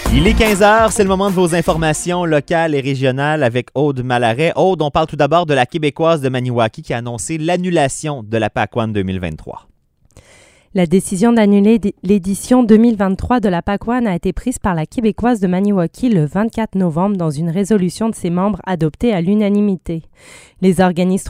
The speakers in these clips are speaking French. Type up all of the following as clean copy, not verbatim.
Il est 15h, c'est le moment de vos informations locales et régionales avec Aude Malaret. Aude, on parle tout d'abord de la Québécoise de Maniwaki qui a annoncé l'annulation de la PAC-1 2023. La décision d'annuler l'édition 2023 de la PAC-1 a été prise par la Québécoise de Maniwaki le 24 novembre dans une résolution de ses membres adoptée à l'unanimité. Les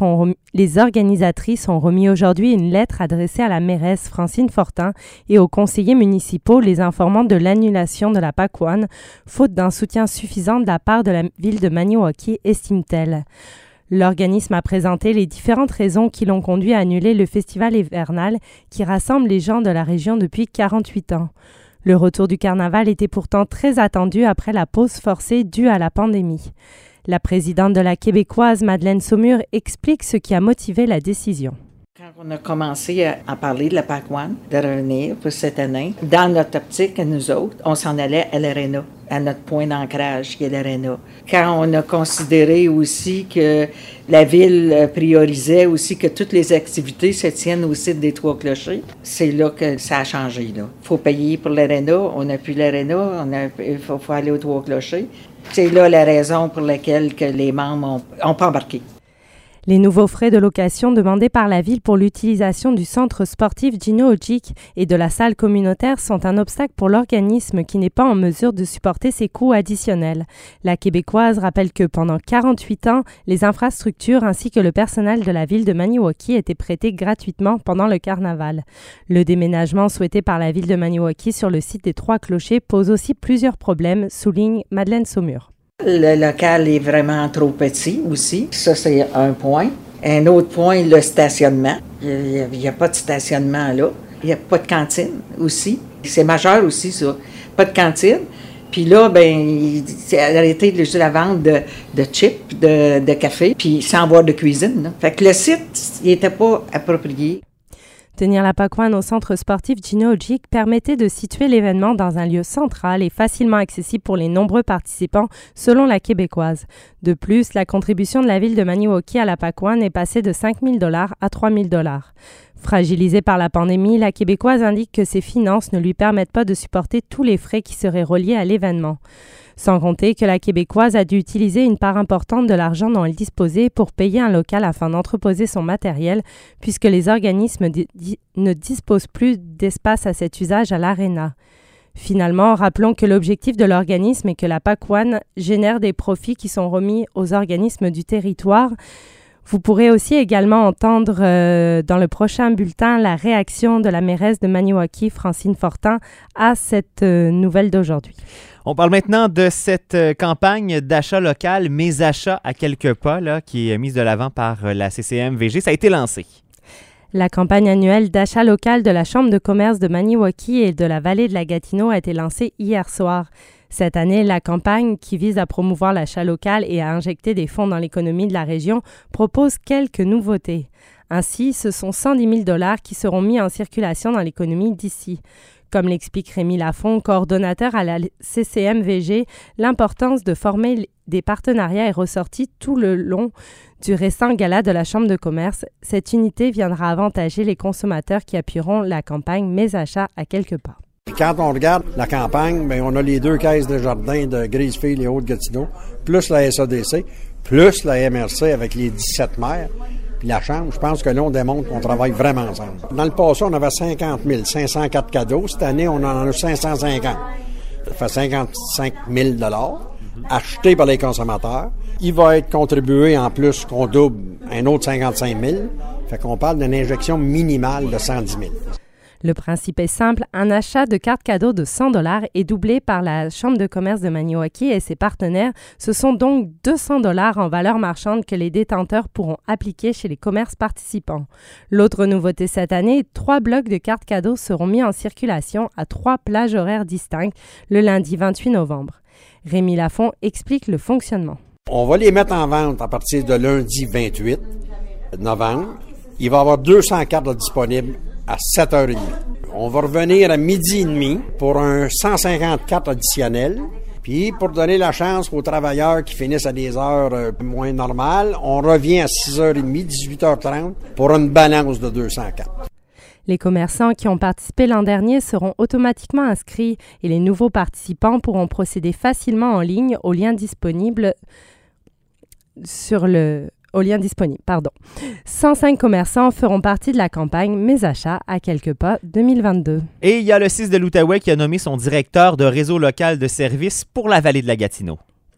organisatrices ont remis aujourd'hui une lettre adressée à la mairesse Francine Fortin et aux conseillers municipaux les informant de l'annulation de la PAC-1, faute d'un soutien suffisant de la part de la ville de Maniwaki, estime-t-elle. L'organisme a présenté les différentes raisons qui l'ont conduit à annuler le festival hivernal qui rassemble les gens de la région depuis 48 ans. Le retour du carnaval était pourtant très attendu après la pause forcée due à la pandémie. La présidente de la Québécoise, Madeleine Saumur, explique ce qui a motivé la décision. Quand on a commencé à parler de la PAC-1, de revenir pour cette année, dans notre optique, nous autres, on s'en allait à l'Arena, à notre point d'ancrage qui est l'Arena. Quand on a considéré aussi que la ville priorisait aussi que toutes les activités se tiennent au site des Trois-Clochers, c'est là que ça a changé. Il faut payer pour l'Arena, on n'a plus l'Arena, il faut aller aux Trois-Clochers. C'est là la raison pour laquelle que les membres n'ont pas embarqué. Les nouveaux frais de location demandés par la ville pour l'utilisation du centre sportif Gino Ojic et de la salle communautaire sont un obstacle pour l'organisme qui n'est pas en mesure de supporter ces coûts additionnels. La Québécoise rappelle que pendant 48 ans, les infrastructures ainsi que le personnel de la ville de Maniwaki étaient prêtés gratuitement pendant le carnaval. Le déménagement souhaité par la ville de Maniwaki sur le site des Trois-Clochers pose aussi plusieurs problèmes, souligne Madeleine Saumur. Le local est vraiment trop petit aussi. Ça, c'est un point. Un autre point, le stationnement. Il n'y a pas de stationnement là. Il n'y a pas de cantine aussi. C'est majeur aussi, ça. Pas de cantine. Puis là, c'est arrêté juste la vente de chips, de café, puis sans boire de cuisine. Là. Fait que le site, il n'était pas approprié. Tenir la PAC-1 au centre sportif Gino Ojic permettait de situer l'événement dans un lieu central et facilement accessible pour les nombreux participants, selon la Québécoise. De plus, la contribution de la ville de Maniwaki à la PAC-1 est passée de 5 000 $ à 3 000 $. Fragilisée par la pandémie, la Québécoise indique que ses finances ne lui permettent pas de supporter tous les frais qui seraient reliés à l'événement. Sans compter que la Québécoise a dû utiliser une part importante de l'argent dont elle disposait pour payer un local afin d'entreposer son matériel, puisque les organismes ne disposent plus d'espace à cet usage à l'Arena. Finalement, rappelons que l'objectif de l'organisme est que la PAC-1 génère des profits qui sont remis aux organismes du territoire. Vous pourrez aussi également entendre dans le prochain bulletin la réaction de la mairesse de Maniwaki, Francine Fortin, à cette nouvelle d'aujourd'hui. On parle maintenant de cette campagne d'achat local, Mes achats à quelques pas, là, qui est mise de l'avant par la CCMVG. Ça a été lancé. La campagne annuelle d'achat local de la Chambre de commerce de Maniwaki et de la vallée de la Gatineau a été lancée hier soir. Cette année, la campagne, qui vise à promouvoir l'achat local et à injecter des fonds dans l'économie de la région, propose quelques nouveautés. Ainsi, ce sont 110 000 $ qui seront mis en circulation dans l'économie d'ici. Comme l'explique Rémi Lafont, coordonnateur à la CCMVG, l'importance de former des partenariats est ressortie tout le long du récent gala de la Chambre de commerce. Cette unité viendra avantager les consommateurs qui appuieront la campagne Mes achats à quelques pas. Quand on regarde la campagne, on a les 2 caisses de jardin de Grisefield et Haute-Gatineau, plus la SADC, plus la MRC avec les 17 maires. Puis la Chambre, je pense que là, on démontre qu'on travaille vraiment ensemble. Dans le passé, on avait 50 504 cadeaux. Cette année, on en a 550. Ça fait 55 000 $ achetés par les consommateurs. Il va être contribué en plus qu'on double un autre 55 000. Fait qu'on parle d'une injection minimale de 110 000. Le principe est simple, un achat de carte cadeau de 100 $ est doublé par la Chambre de commerce de Maniwaki et ses partenaires. Ce sont donc 200 $ en valeur marchande que les détenteurs pourront appliquer chez les commerces participants. L'autre nouveauté cette année, 3 blocs de cartes cadeaux seront mis en circulation à 3 plages horaires distinctes le lundi 28 novembre. Rémi Lafont explique le fonctionnement. On va les mettre en vente à partir de lundi 28 novembre. Il va y avoir 200 cartes disponibles à 7h30. On va revenir à 12h30 pour un 150 cartes additionnelles. Puis, pour donner la chance aux travailleurs qui finissent à des heures moins normales, on revient à 6h30, 18h30 pour une balance de 200 cartes. Les commerçants qui ont participé l'an dernier seront automatiquement inscrits et les nouveaux participants pourront procéder facilement en ligne au lien disponible. 105 commerçants feront partie de la campagne Mes achats à quelques pas 2022. Et il y a le CIS de l'Outaouais qui a nommé son directeur de réseau local de services pour la vallée de la Gatineau.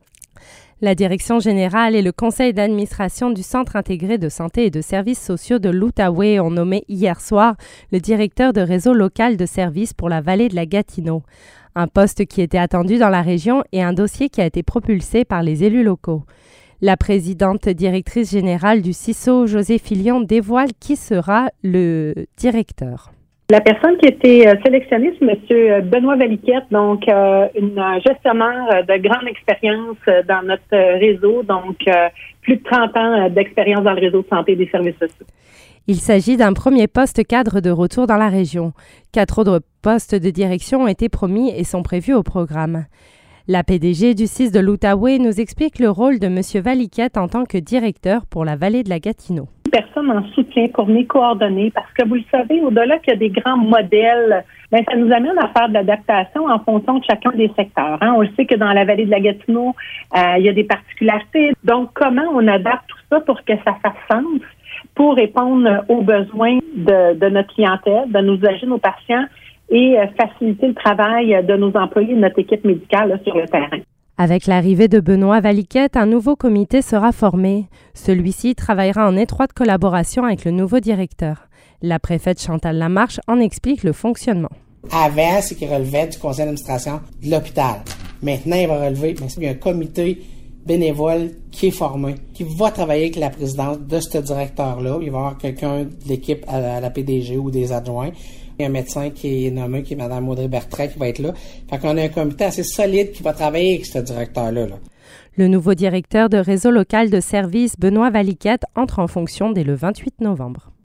La direction générale et le conseil d'administration du Centre intégré de santé et de services sociaux de l'Outaouais ont nommé hier soir le directeur de réseau local de services pour la vallée de la Gatineau. Un poste qui était attendu dans la région et un dossier qui a été propulsé par les élus locaux. La présidente directrice générale du CISO, José Filion, dévoile qui sera le directeur. La personne qui a été sélectionnée, c'est M. Benoît Valiquette, donc une gestionnaire de grande expérience dans notre réseau, donc plus de 30 ans d'expérience dans le réseau de santé et des services sociaux. Il s'agit d'un premier poste cadre de retour dans la région. 4 autres postes de direction ont été promis et sont prévus au programme. La PDG du CIS de l'Outaouais nous explique le rôle de M. Valiquette en tant que directeur pour la vallée de la Gatineau. Personne en soutien pour venir coordonner parce que vous le savez, au-delà qu'il y a des grands modèles, ça nous amène à faire de l'adaptation en fonction de chacun des secteurs. On le sait que dans la vallée de la Gatineau, il y a des particularités. Donc, comment on adapte tout ça pour que ça fasse sens, pour répondre aux besoins de notre clientèle, de nos usagers, nos patients et faciliter le travail de nos employés et de notre équipe médicale sur le terrain. Avec l'arrivée de Benoît Valiquette, un nouveau comité sera formé. Celui-ci travaillera en étroite collaboration avec le nouveau directeur. La préfète Chantal Lamarche en explique le fonctionnement. Avant, c'est qu'il relevait du conseil d'administration de l'hôpital. Maintenant, il va relever, il y a un comité bénévole qui est formé, qui va travailler avec la présidente de ce directeur-là. Il va y avoir quelqu'un de l'équipe à la PDG ou des adjoints. Il y a un médecin qui est nommé, qui est Mme Audrey Bertrand, qui va être là. Fait qu'on a un comité assez solide qui va travailler avec ce directeur-là. Le nouveau directeur de réseau local de services, Benoît Valiquette, entre en fonction dès le 28 novembre.